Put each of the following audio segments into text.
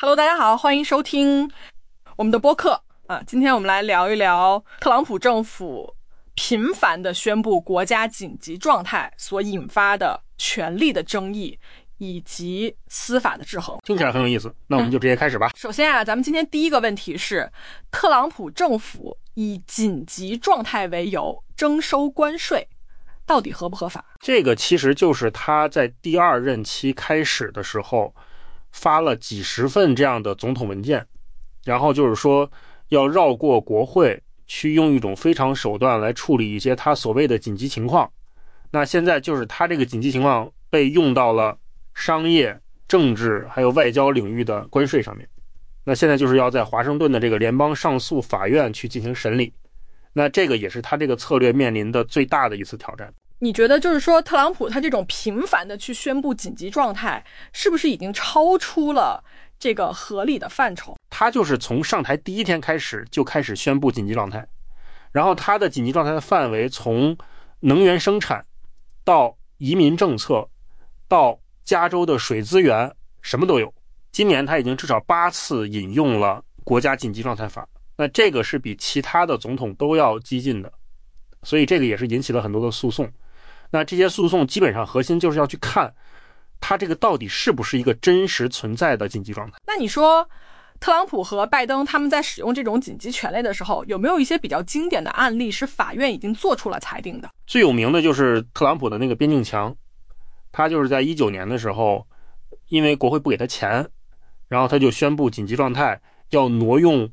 Hello， 大家好，欢迎收听我们的播客啊。今天我们来聊一聊特朗普政府频繁的宣布国家紧急状态所引发的权力的争议以及司法的制衡。 听起来很有意思，那我们就直接开始吧。 首先啊，咱们今天第一个问题是，特朗普政府以紧急状态为由征收关税，到底合不合法？ 这个其实就是他在第二任期开始的时候发了几十份这样的总统文件，然后就是说要绕过国会，去用一种非常手段来处理一些他所谓的紧急情况。那现在就是他这个紧急情况被用到了商业、政治还有外交领域的关税上面。那现在就是要在华盛顿的这个联邦上诉法院去进行审理。那这个也是他这个策略面临的最大的一次挑战。 你觉得就是说特朗普他这种频繁的去宣布紧急状态，是不是已经超出了这个合理的范畴？ 他就是从上台第一天开始就开始宣布紧急状态，然后他的紧急状态的范围从能源生产到移民政策到加州的水资源，什么都有。今年他已经至少8次引用了国家紧急状态法，那这个是比其他的总统都要激进的，所以这个也是引起了很多的诉讼。那这些诉讼基本上核心就是要去看他这个到底是不是一个真实存在的紧急状态。 那你说特朗普和拜登他们在使用这种紧急权力的时候，有没有一些比较经典的案例是法院已经做出了裁定的？ 最有名的就是特朗普的那个边境墙，他就是在19年的时候，因为国会不给他钱，然后他就宣布紧急状态，要挪用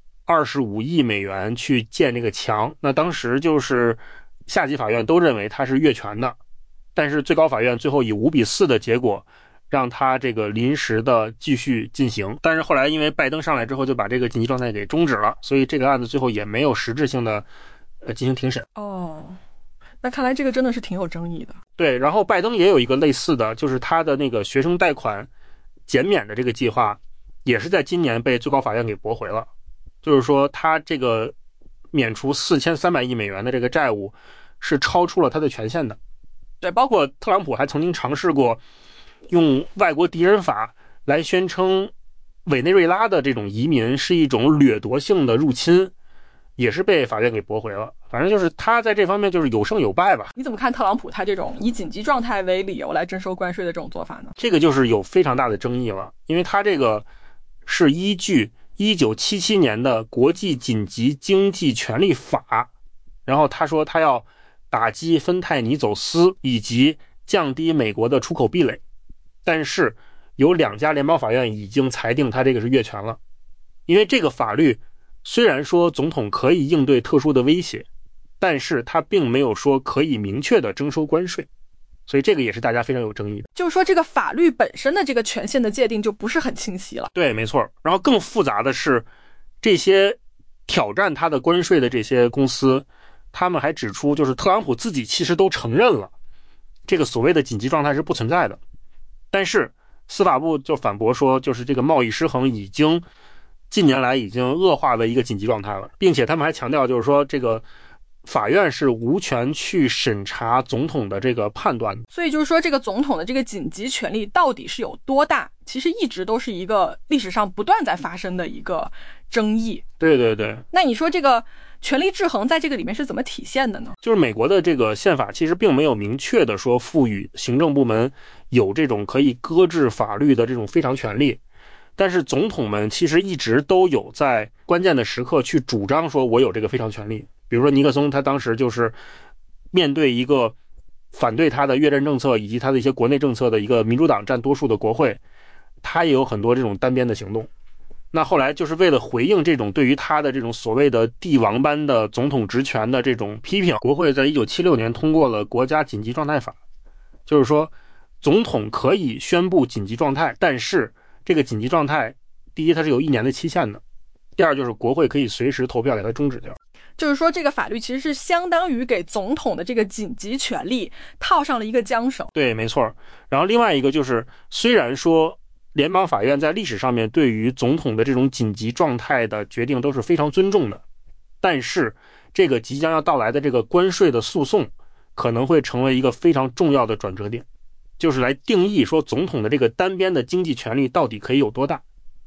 25亿美元去建这个墙。那当时就是下级法院都认为他是越权的，但是最高法院最后以5-4的结果让他这个临时的继续进行。但是后来因为拜登上来之后就把这个紧急状态给终止了，所以这个案子最后也没有实质性的进行庭审。 哦，那看来这个真的是挺有争议的。 对，然后拜登也有一个类似的，就是他的那个学生贷款减免的这个计划也是在今年被最高法院给驳回了。就是说他这个免除4300亿美元的这个债务是超出了他的权限的。对，包括特朗普还曾经尝试过用外国敌人法来宣称委内瑞拉的这种移民是一种掠夺性的入侵，也是被法院给驳回了。反正就是他在这方面就是有胜有败吧。 你怎么看特朗普他这种以紧急状态为理由来征收关税的这种做法呢？ 这个就是有非常大的争议了，因为他这个是依据1977年的国际紧急经济权利法，然后他说他要打击芬太尼走私以及降低美国的出口壁垒，但是有2家联邦法院已经裁定他这个是越权了。因为这个法律虽然说总统可以应对特殊的威胁，但是他并没有说可以明确的征收关税，所以这个也是大家非常有争议的。 就是说这个法律本身的这个权限的界定就不是很清晰了。 对，没错。然后更复杂的是，这些挑战他的关税的这些公司，他们还指出，就是特朗普自己其实都承认了这个所谓的紧急状态是不存在的，但是司法部就反驳说，就是这个贸易失衡已经近年来已经恶化为一个紧急状态了，并且他们还强调，就是说这个法院是无权去审查总统的这个判断。 所以就是说这个总统的这个紧急权力到底是有多大，其实一直都是一个历史上不断在发生的一个争议。 对对对。 那你说这个权力制衡在这个里面是怎么体现的呢？ 就是美国的这个宪法其实并没有明确的说赋予行政部门有这种可以搁置法律的这种非常权利，但是总统们其实一直都有在关键的时刻去主张说我有这个非常权利。比如说尼克松他当时就是面对一个反对他的越战政策以及他的一些国内政策的一个民主党占多数的国会，他也有很多这种单边的行动。那后来就是为了回应这种对于他的这种所谓的帝王般的总统职权的这种批评，国会在1976年通过了国家紧急状态法，就是说总统可以宣布紧急状态，但是这个紧急状态第一它是有1年的期限的，第二就是国会可以随时投票给它终止掉。 就是说这个法律其实是相当于给总统的这个紧急权力套上了一个缰绳。 对，没错。然后另外一个就是虽然说联邦法院在历史上面对于总统的这种紧急状态的决定都是非常尊重的，但是这个即将要到来的这个关税的诉讼可能会成为一个非常重要的转折点，就是来定义说总统的这个单边的经济权力到底可以有多大。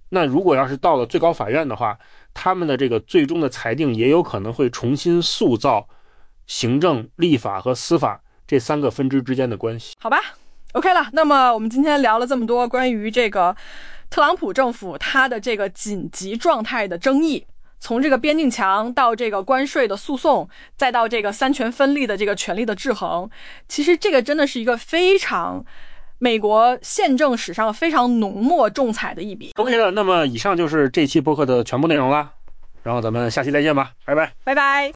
那如果要是到了最高法院的话，他们的这个最终的裁定也有可能会重新塑造行政、立法和司法这3个分支之间的关系。 好吧 OK 了，那么我们今天聊了这么多关于这个特朗普政府他的这个紧急状态的争议，从这个边境墙到这个关税的诉讼，再到这个三权分立的这个权力的制衡，其实这个真的是一个非常美国宪政史上非常浓墨重彩的一笔。 OK 了，那么以上就是这期播客的全部内容啦，然后咱们下期再见吧，拜拜。 拜拜。